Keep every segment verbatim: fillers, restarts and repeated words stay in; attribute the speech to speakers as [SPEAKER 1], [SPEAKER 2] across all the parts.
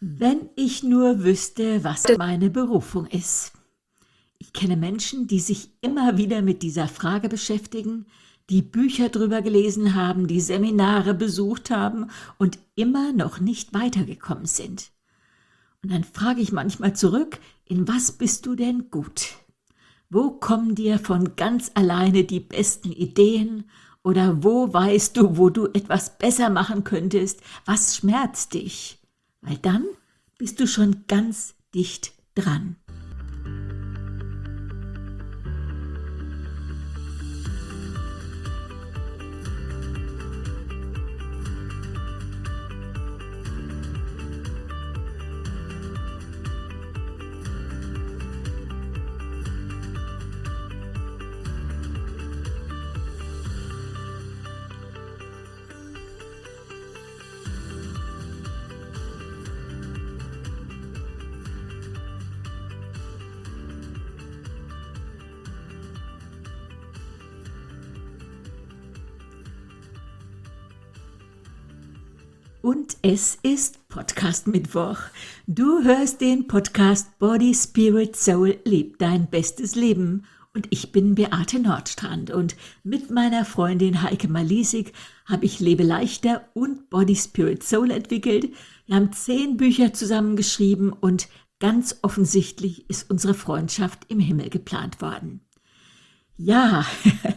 [SPEAKER 1] Wenn ich nur wüsste, was meine Berufung ist. Ich kenne Menschen, die sich immer wieder mit dieser Frage beschäftigen, die Bücher drüber gelesen haben, die Seminare besucht haben und immer noch nicht weitergekommen sind. Und dann frage ich manchmal zurück, in was bist du denn gut? Wo kommen dir von ganz alleine die besten Ideen? Oder wo weißt du, wo du etwas besser machen könntest? Was schmerzt dich? Weil dann bist du schon ganz dicht dran. Und es ist Podcast-Mittwoch. Du hörst den Podcast Body, Spirit, Soul, Leb dein bestes Leben. Und ich bin Beate Nordstrand und mit meiner Freundin Heike Malisig habe ich Lebe leichter und Body, Spirit, Soul entwickelt. Wir haben zehn Bücher zusammengeschrieben und ganz offensichtlich ist unsere Freundschaft im Himmel geplant worden. Ja,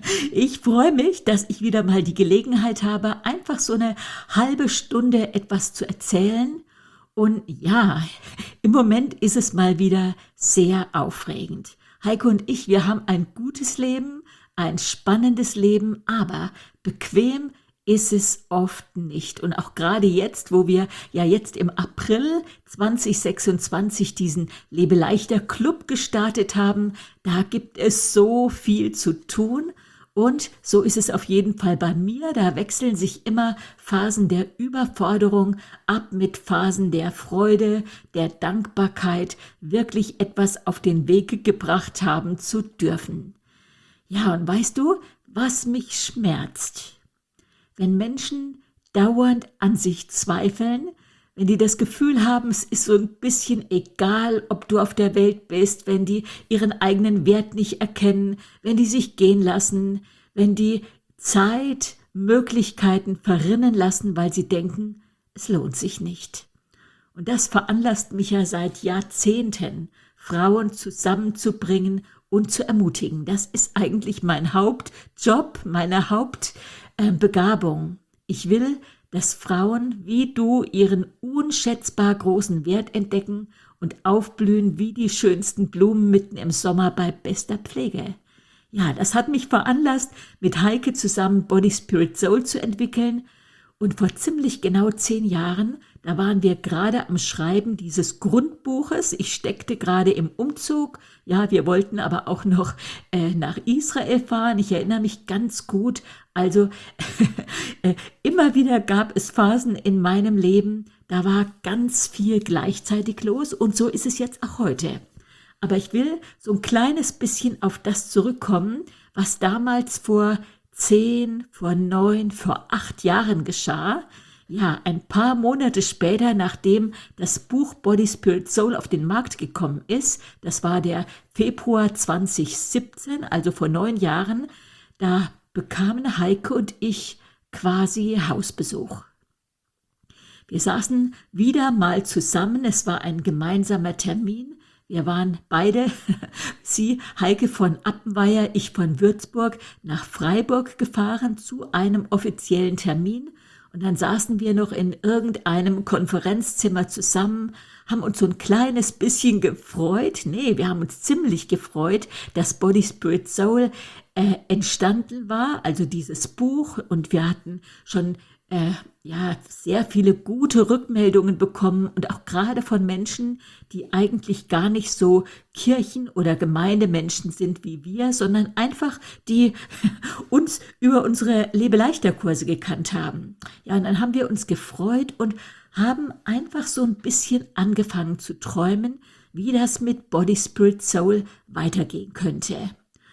[SPEAKER 1] ich freue mich, dass ich wieder mal die Gelegenheit habe, einfach so eine halbe Stunde etwas zu erzählen. Und ja, im Moment ist es mal wieder sehr aufregend. Heike und ich, wir haben ein gutes Leben, ein spannendes Leben, aber bequem ist es oft nicht. Und auch gerade jetzt, wo wir ja jetzt im April zwanzig sechsundzwanzig diesen Lebe leichter Club gestartet haben, da gibt es so viel zu tun. Und so ist es auf jeden Fall bei mir. Da wechseln sich immer Phasen der Überforderung ab mit Phasen der Freude, der Dankbarkeit, wirklich etwas auf den Weg gebracht haben zu dürfen. Ja, und weißt du, was mich schmerzt? Wenn Menschen dauernd an sich zweifeln, wenn die das Gefühl haben, es ist so ein bisschen egal, ob du auf der Welt bist, wenn die ihren eigenen Wert nicht erkennen, wenn die sich gehen lassen, wenn die Zeit, Möglichkeiten verrinnen lassen, weil sie denken, es lohnt sich nicht. Und das veranlasst mich ja seit Jahrzehnten, Frauen zusammenzubringen und zu ermutigen. Das ist eigentlich mein Hauptjob, meine Hauptbegabung. Ich will, dass Frauen wie du ihren unschätzbar großen Wert entdecken und aufblühen wie die schönsten Blumen mitten im Sommer bei bester Pflege. Ja, das hat mich veranlasst, mit Heike zusammen Body, Spirit, Soul zu entwickeln. Und vor ziemlich genau zehn Jahren, da waren wir gerade am Schreiben dieses Grundbuches. Ich steckte gerade im Umzug. Ja, wir wollten aber auch noch äh, nach Israel fahren. Ich erinnere mich ganz gut. Also äh, immer wieder gab es Phasen in meinem Leben, da war ganz viel gleichzeitig los. Und so ist es jetzt auch heute. Aber ich will so ein kleines bisschen auf das zurückkommen, was damals vor zehn, vor neun, vor acht Jahren geschah. Ja, ein paar Monate später, nachdem das Buch Body, Spirit, Soul auf den Markt gekommen ist, das war der Februar zwanzig siebzehn, also vor neun Jahren, da bekamen Heike und ich quasi Hausbesuch. Wir saßen wieder mal zusammen, es war ein gemeinsamer Termin. Wir waren beide, sie, Heike von Appenweier, ich von Würzburg, nach Freiburg gefahren zu einem offiziellen Termin. Und dann saßen wir noch in irgendeinem Konferenzzimmer zusammen, haben uns so ein kleines bisschen gefreut. Nee, wir haben uns ziemlich gefreut, dass Body, Spirit, Soul äh, entstanden war, also dieses Buch. Und wir hatten schon Äh, ja, sehr viele gute Rückmeldungen bekommen und auch gerade von Menschen, die eigentlich gar nicht so Kirchen- oder Gemeindemenschen sind wie wir, sondern einfach die uns über unsere Lebe-leichter-Kurse gekannt haben. Ja, und dann haben wir uns gefreut und haben einfach so ein bisschen angefangen zu träumen, wie das mit Body, Spirit, Soul weitergehen könnte.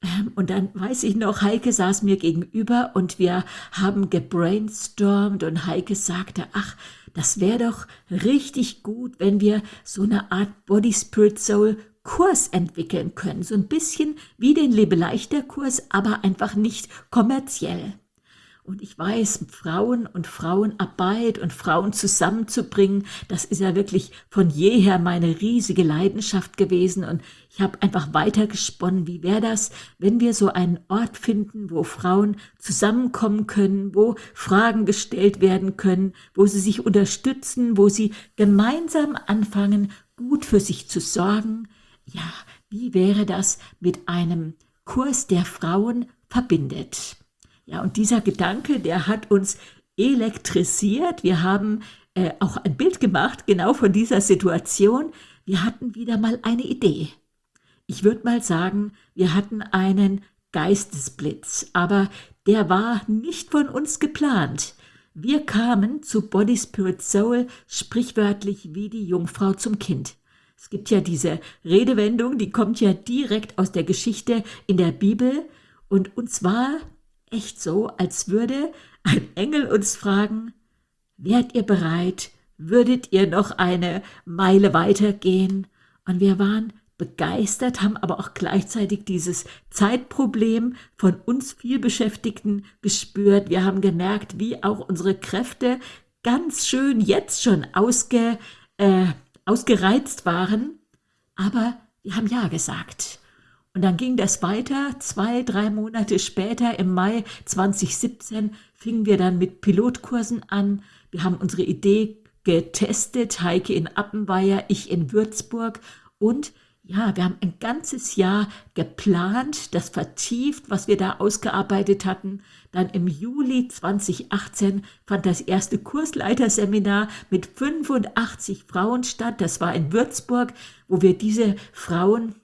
[SPEAKER 1] Ähm, Und dann weiß ich noch, Heike saß mir gegenüber und wir haben gebrainstormt und Heike sagte, ach, das wäre doch richtig gut, wenn wir so eine Art Body, Spirit, Soul Kurs entwickeln können. So ein bisschen wie den Lebe-Leichter-Kurs, aber einfach nicht kommerziell. Und ich weiß, Frauen und Frauenarbeit und Frauen zusammenzubringen, das ist ja wirklich von jeher meine riesige Leidenschaft gewesen. Und ich habe einfach weitergesponnen, wie wäre das, wenn wir so einen Ort finden, wo Frauen zusammenkommen können, wo Fragen gestellt werden können, wo sie sich unterstützen, wo sie gemeinsam anfangen, gut für sich zu sorgen. Ja, wie wäre das mit einem Kurs, der Frauen verbindet? Ja, und dieser Gedanke, der hat uns elektrisiert. Wir haben äh, auch ein Bild gemacht, genau von dieser Situation. Wir hatten wieder mal eine Idee. Ich würde mal sagen, wir hatten einen Geistesblitz, aber der war nicht von uns geplant. Wir kamen zu Body, Spirit, Soul sprichwörtlich wie die Jungfrau zum Kind. Es gibt ja diese Redewendung, die kommt ja direkt aus der Geschichte in der Bibel und uns war echt so, als würde ein Engel uns fragen, wärt ihr bereit, würdet ihr noch eine Meile weitergehen? Und wir waren begeistert, haben aber auch gleichzeitig dieses Zeitproblem von uns vielbeschäftigten gespürt. Wir haben gemerkt, wie auch unsere Kräfte ganz schön jetzt schon ausge, äh, ausgereizt waren, aber wir haben Ja gesagt. Und dann ging das weiter, zwei, drei Monate später, im Mai zwanzig siebzehn, fingen wir dann mit Pilotkursen an. Wir haben unsere Idee getestet, Heike in Appenweier, ich in Würzburg. Und ja, wir haben ein ganzes Jahr geplant, das vertieft, was wir da ausgearbeitet hatten. Dann im Juli zwanzig achtzehn fand das erste Kursleiterseminar mit fünfundachtzig Frauen statt. Das war in Würzburg, wo wir diese Frauen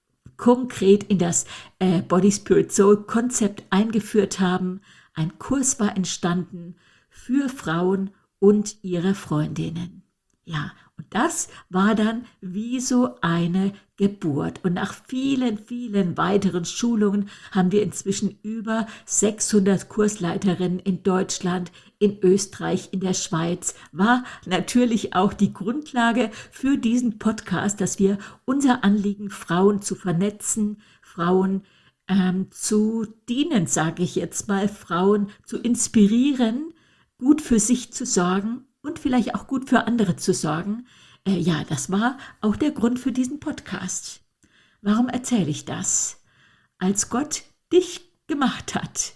[SPEAKER 1] konkret in das äh, Body, Spirit, Soul Konzept eingeführt haben. Ein Kurs war entstanden für Frauen und ihre Freundinnen. Ja, und das war dann wie so eine Geburt. Und nach vielen, vielen weiteren Schulungen haben wir inzwischen über sechshundert Kursleiterinnen in Deutschland, in Österreich, in der Schweiz. War natürlich auch die Grundlage für diesen Podcast, dass wir unser Anliegen, Frauen zu vernetzen, Frauen ähm, zu dienen, sage ich jetzt mal, Frauen zu inspirieren, gut für sich zu sorgen und vielleicht auch gut für andere zu sorgen. Äh, ja, das war auch der Grund für diesen Podcast. Warum erzähle ich das? Als Gott dich gemacht hat,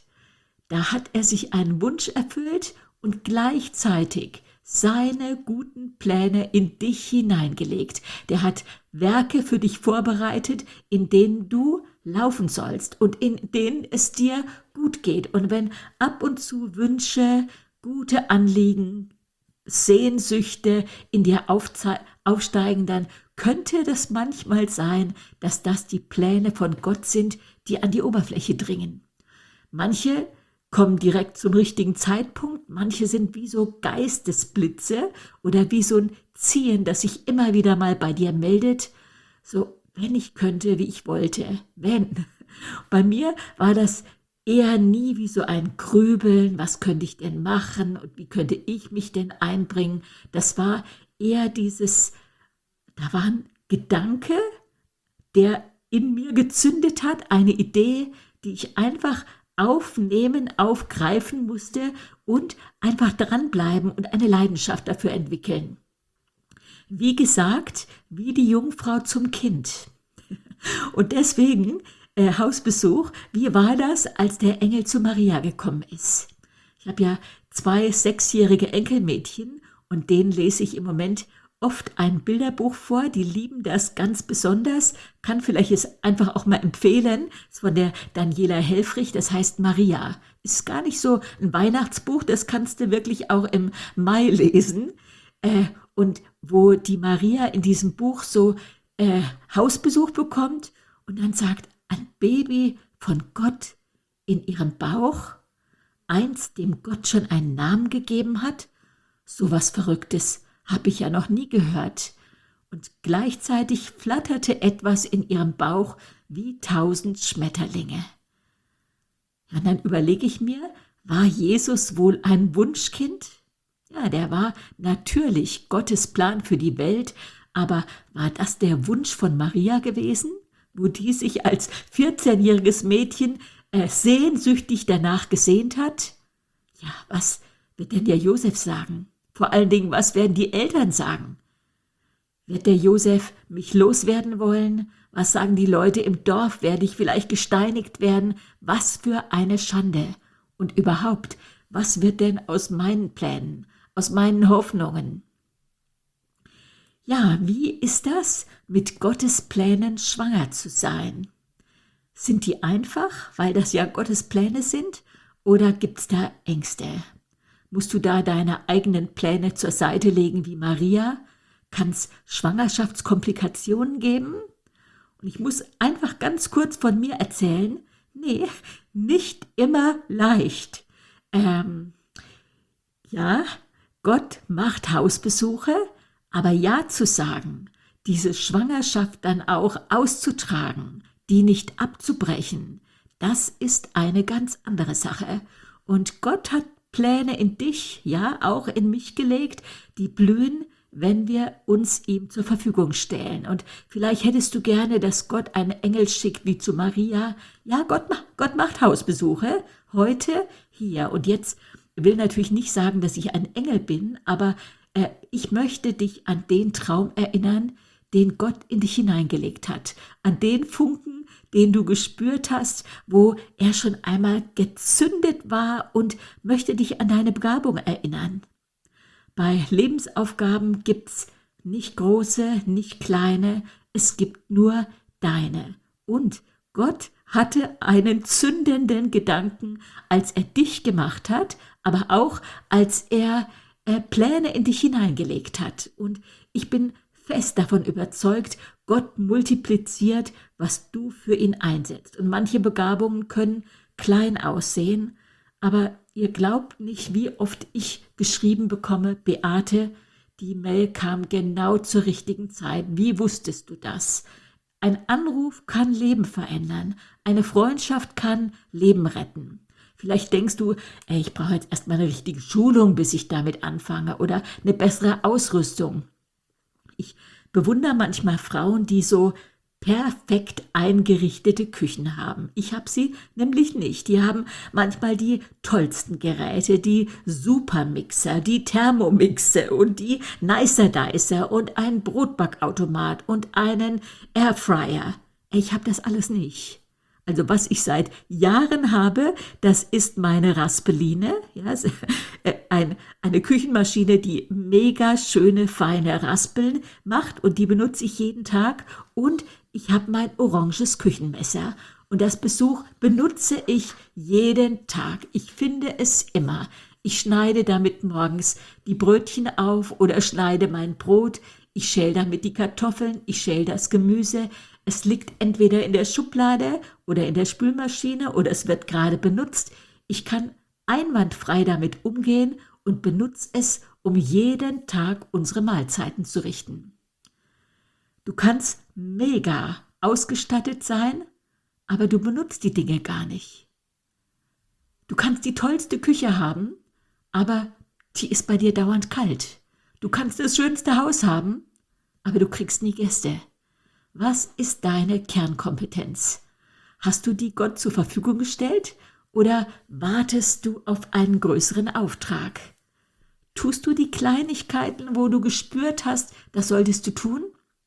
[SPEAKER 1] da hat er sich einen Wunsch erfüllt und gleichzeitig seine guten Pläne in dich hineingelegt. Der hat Werke für dich vorbereitet, in denen du laufen sollst und in denen es dir gut geht. Und wenn ab und zu Wünsche, gute Anliegen, Sehnsüchte in dir aufsteigen, dann könnte das manchmal sein, dass das die Pläne von Gott sind, die an die Oberfläche dringen. Manche kommen direkt zum richtigen Zeitpunkt, manche sind wie so Geistesblitze oder wie so ein Ziehen, das sich immer wieder mal bei dir meldet, so wenn ich könnte, wie ich wollte, wenn. Bei mir war das eher nie wie so ein Grübeln, was könnte ich denn machen und wie könnte ich mich denn einbringen. Das war eher dieses, da war ein Gedanke, der in mir gezündet hat, eine Idee, die ich einfach aufnehmen, aufgreifen musste und einfach dranbleiben und eine Leidenschaft dafür entwickeln. Wie gesagt, wie die Jungfrau zum Kind. Und deswegen Äh, Hausbesuch, wie war das, als der Engel zu Maria gekommen ist? Ich habe ja zwei sechsjährige Enkelmädchen und denen lese ich im Moment oft ein Bilderbuch vor. Die lieben das ganz besonders. Kann vielleicht es einfach auch mal empfehlen. Das ist von der Daniela Helfrich, das heißt Maria. Ist gar nicht so ein Weihnachtsbuch, das kannst du wirklich auch im Mai lesen. Äh, und wo die Maria in diesem Buch so äh, Hausbesuch bekommt und dann sagt, ein Baby von Gott in ihrem Bauch, eins, dem Gott schon einen Namen gegeben hat? So was Verrücktes habe ich ja noch nie gehört. Und gleichzeitig flatterte etwas in ihrem Bauch wie tausend Schmetterlinge. Ja, und dann überlege ich mir, war Jesus wohl ein Wunschkind? Ja, der war natürlich Gottes Plan für die Welt, aber war das der Wunsch von Maria gewesen, wo die sich als vierzehnjähriges Mädchen äh, sehnsüchtig danach gesehnt hat? Ja, was wird denn der Josef sagen? Vor allen Dingen, was werden die Eltern sagen? Wird der Josef mich loswerden wollen? Was sagen die Leute im Dorf? Werde ich vielleicht gesteinigt werden? Was für eine Schande! Und überhaupt, was wird denn aus meinen Plänen, aus meinen Hoffnungen? Ja, wie ist das, mit Gottes Plänen schwanger zu sein? Sind die einfach, weil das ja Gottes Pläne sind? Oder gibt es da Ängste? Musst du da deine eigenen Pläne zur Seite legen wie Maria? Kann es Schwangerschaftskomplikationen geben? Und ich muss einfach ganz kurz von mir erzählen, nee, nicht immer leicht. Ähm, ja, Gott macht Hausbesuche, aber ja zu sagen, diese Schwangerschaft dann auch auszutragen, die nicht abzubrechen, das ist eine ganz andere Sache. Und Gott hat Pläne in dich, ja, auch in mich gelegt, die blühen, wenn wir uns ihm zur Verfügung stellen. Und vielleicht hättest du gerne, dass Gott einen Engel schickt, wie zu Maria. Ja, Gott, Gott macht Hausbesuche, heute, hier. Und jetzt will natürlich nicht sagen, dass ich ein Engel bin, aber äh, ich möchte dich an den Traum erinnern, den Gott in dich hineingelegt hat. An den Funken, den du gespürt hast, wo er schon einmal gezündet war, und möchte dich an deine Begabung erinnern. Bei Lebensaufgaben gibt's nicht große, nicht kleine, es gibt nur deine. Und Gott hatte einen zündenden Gedanken, als er dich gemacht hat, aber auch als er äh, Pläne in dich hineingelegt hat. Und ich bin fest davon überzeugt, Gott multipliziert, was du für ihn einsetzt. Und manche Begabungen können klein aussehen, aber ihr glaubt nicht, wie oft ich geschrieben bekomme, Beate, die Mail kam genau zur richtigen Zeit. Wie wusstest du das? Ein Anruf kann Leben verändern. Eine Freundschaft kann Leben retten. Vielleicht denkst du, ey, ich brauche jetzt erstmal eine richtige Schulung, bis ich damit anfange, oder eine bessere Ausrüstung. Ich bewundere manchmal Frauen, die so perfekt eingerichtete Küchen haben. Ich habe sie nämlich nicht. Die haben manchmal die tollsten Geräte, die Supermixer, die Thermomixe und die Nicer Dicer und einen Brotbackautomat und einen Airfryer. Ich habe das alles nicht. Also was ich seit Jahren habe, das ist meine Raspeline, ja, ein, eine Küchenmaschine, die mega schöne, feine Raspeln macht, und die benutze ich jeden Tag. Und ich habe mein oranges Küchenmesser, und das Besuch benutze ich jeden Tag. Ich finde es immer. Ich schneide damit morgens die Brötchen auf oder schneide mein Brot. Ich schäle damit die Kartoffeln, ich schäle das Gemüse. Es liegt entweder in der Schublade oder in der Spülmaschine oder es wird gerade benutzt. Ich kann einwandfrei damit umgehen und benutze es, um jeden Tag unsere Mahlzeiten zu richten. Du kannst mega ausgestattet sein, aber du benutzt die Dinge gar nicht. Du kannst die tollste Küche haben, aber die ist bei dir dauernd kalt. Du kannst das schönste Haus haben, aber du kriegst nie Gäste. Was ist deine Kernkompetenz? Hast du die Gott zur Verfügung gestellt oder wartest du auf einen größeren Auftrag? Tust du die Kleinigkeiten, wo du gespürt hast, das solltest du tun?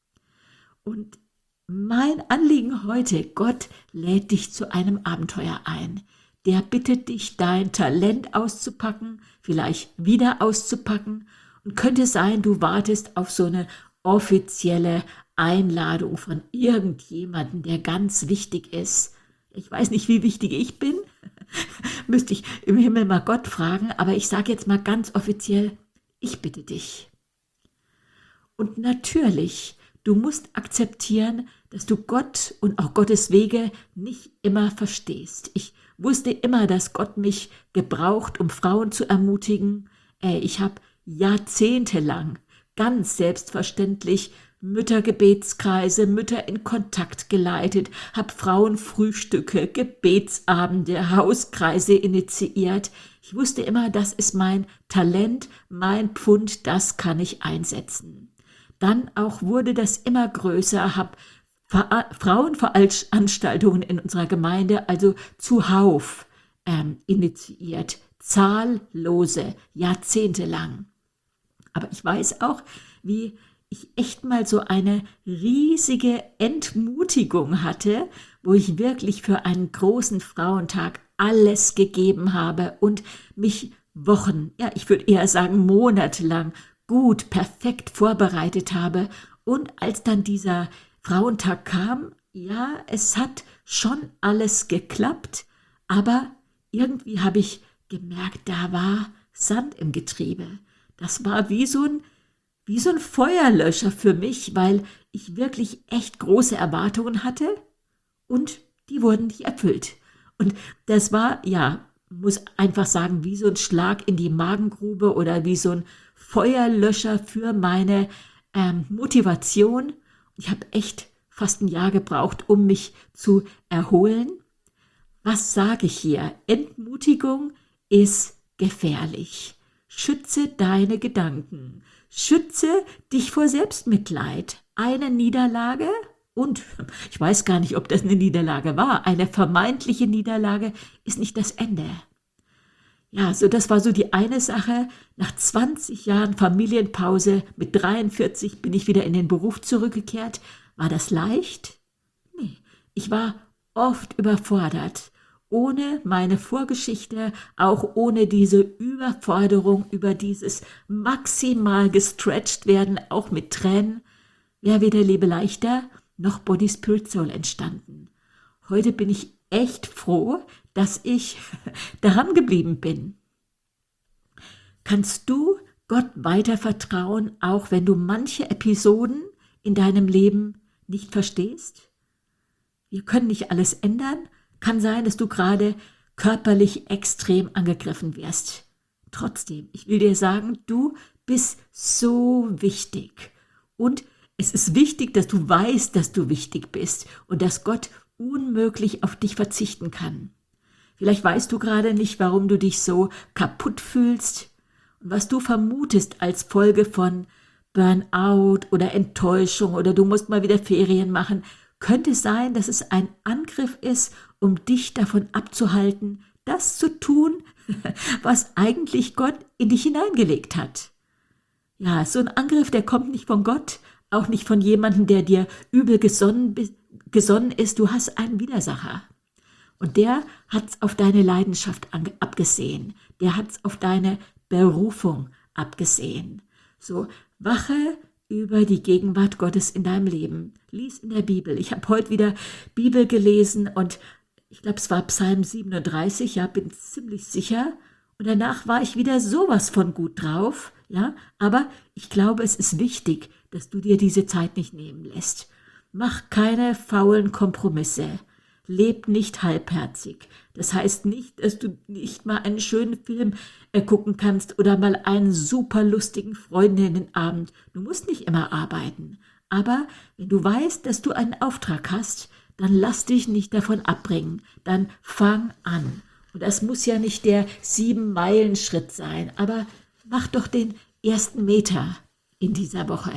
[SPEAKER 1] Und mein Anliegen heute, Gott lädt dich zu einem Abenteuer ein. Der bittet dich, dein Talent auszupacken, vielleicht wieder auszupacken. Und könnte sein, du wartest auf so eine offizielle Einladung von irgendjemandem, der ganz wichtig ist. Ich weiß nicht, wie wichtig ich bin. Müsste ich im Himmel mal Gott fragen. Aber ich sage jetzt mal ganz offiziell, ich bitte dich. Und natürlich, du musst akzeptieren, dass du Gott und auch Gottes Wege nicht immer verstehst. Ich wusste immer, dass Gott mich gebraucht, um Frauen zu ermutigen. Ich habe jahrzehntelang ganz selbstverständlich Müttergebetskreise, Mütter in Kontakt geleitet, habe Frauenfrühstücke, Gebetsabende, Hauskreise initiiert. Ich wusste immer, das ist mein Talent, mein Pfund, das kann ich einsetzen. Dann auch wurde das immer größer, habe Frauenveranstaltungen in unserer Gemeinde, also zuhauf, ähm, initiiert, zahllose, jahrzehntelang. Aber ich weiß auch, wie ich echt mal so eine riesige Entmutigung hatte, wo ich wirklich für einen großen Frauentag alles gegeben habe und mich Wochen, ja, ich würde eher sagen monatelang gut, perfekt vorbereitet habe. Und als dann dieser Frauentag kam, ja, es hat schon alles geklappt, aber irgendwie habe ich gemerkt, da war Sand im Getriebe. Das war wie so ein, wie so ein Feuerlöscher für mich, weil ich wirklich echt große Erwartungen hatte und die wurden nicht erfüllt. Und das war, ja, muss einfach sagen, wie so ein Schlag in die Magengrube oder wie so ein Feuerlöscher für meine ähm, Motivation. Ich habe echt fast ein Jahr gebraucht, um mich zu erholen. Was sage ich hier? Entmutigung ist gefährlich. Schütze deine Gedanken. Schütze dich vor Selbstmitleid. Eine Niederlage, und ich weiß gar nicht, ob das eine Niederlage war, eine vermeintliche Niederlage ist nicht das Ende. Ja, so das war so die eine Sache. Nach zwanzig Jahren Familienpause mit dreiundvierzig bin ich wieder in den Beruf zurückgekehrt. War das leicht? Nee, ich war oft überfordert. Ohne meine Vorgeschichte, auch ohne diese Überforderung, über dieses maximal gestretched werden, auch mit Tränen, wäre weder Lebe leichter noch Body Spirit Soul entstanden. Heute bin ich echt froh, dass ich daran geblieben bin. Kannst du Gott weiter vertrauen, auch wenn du manche Episoden in deinem Leben nicht verstehst? Wir können nicht alles ändern. Kann sein, dass du gerade körperlich extrem angegriffen wirst. Trotzdem, ich will dir sagen, du bist so wichtig. Und es ist wichtig, dass du weißt, dass du wichtig bist und dass Gott unmöglich auf dich verzichten kann. Vielleicht weißt du gerade nicht, warum du dich so kaputt fühlst und was du vermutest als Folge von Burnout oder Enttäuschung oder du musst mal wieder Ferien machen. Könnte sein, dass es ein Angriff ist, um dich davon abzuhalten, das zu tun, was eigentlich Gott in dich hineingelegt hat. Ja, so ein Angriff, der kommt nicht von Gott, auch nicht von jemandem, der dir übel gesonnen, gesonnen ist. Du hast einen Widersacher. Und der hat es auf deine Leidenschaft abgesehen. Der hat es auf deine Berufung abgesehen. So, wache über die Gegenwart Gottes in deinem Leben. Lies in der Bibel. Ich habe heute wieder Bibel gelesen und ich glaube, es war Psalm siebenunddreißig, ja, bin ziemlich sicher. Und danach war ich wieder sowas von gut drauf, ja. Aber ich glaube, es ist wichtig, dass du dir diese Zeit nicht nehmen lässt. Mach keine faulen Kompromisse. Leb nicht halbherzig. Das heißt nicht, dass du nicht mal einen schönen Film äh, gucken kannst oder mal einen super lustigen Freundinnenabend. Du musst nicht immer arbeiten. Aber wenn du weißt, dass du einen Auftrag hast, dann lass dich nicht davon abbringen. Dann fang an. Und das muss ja nicht der Sieben-Meilen-Schritt sein, aber mach doch den ersten Meter in dieser Woche.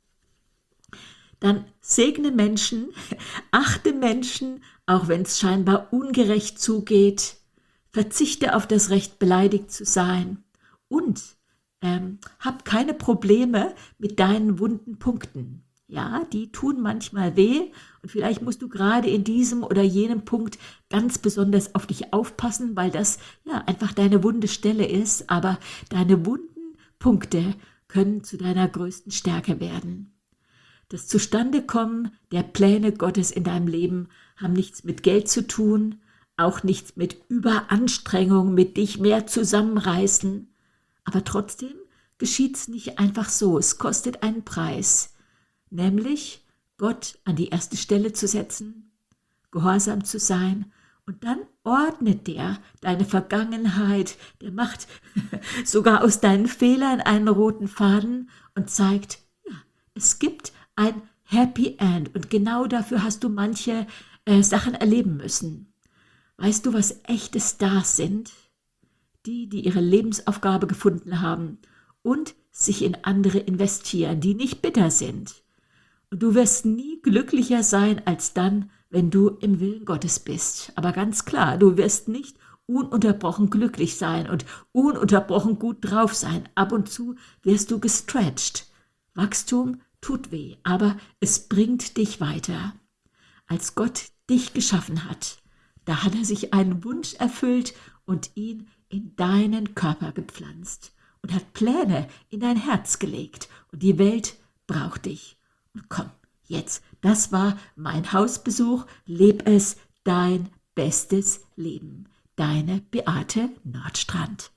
[SPEAKER 1] Dann segne Menschen, achte Menschen, auch wenn es scheinbar ungerecht zugeht, verzichte auf das Recht, beleidigt zu sein und ähm, hab keine Probleme mit deinen wunden Punkten. Ja, die tun manchmal weh und vielleicht musst du gerade in diesem oder jenem Punkt ganz besonders auf dich aufpassen, weil das ja einfach deine wunde Stelle ist, aber deine wunden Punkte können zu deiner größten Stärke werden. Das Zustandekommen der Pläne Gottes in deinem Leben haben nichts mit Geld zu tun, auch nichts mit Überanstrengung, mit dich mehr zusammenreißen. Aber trotzdem geschieht es nicht einfach so. Es kostet einen Preis, nämlich Gott an die erste Stelle zu setzen, gehorsam zu sein und dann ordnet der deine Vergangenheit, der macht sogar aus deinen Fehlern einen roten Faden und zeigt, ja, es gibt ein Happy End. Und genau dafür hast du manche äh, Sachen erleben müssen. Weißt du, was echte Stars sind? Die, die ihre Lebensaufgabe gefunden haben und sich in andere investieren, die nicht bitter sind. Und du wirst nie glücklicher sein als dann, wenn du im Willen Gottes bist. Aber ganz klar, du wirst nicht ununterbrochen glücklich sein und ununterbrochen gut drauf sein. Ab und zu wirst du gestretched. Wachstum tut weh, aber es bringt dich weiter. Als Gott dich geschaffen hat, da hat er sich einen Wunsch erfüllt und ihn in deinen Körper gepflanzt und hat Pläne in dein Herz gelegt. Und die Welt braucht dich. Und komm, jetzt, das war mein Hausbesuch. Leb es, dein bestes Leben. Deine Beate Nordstrand.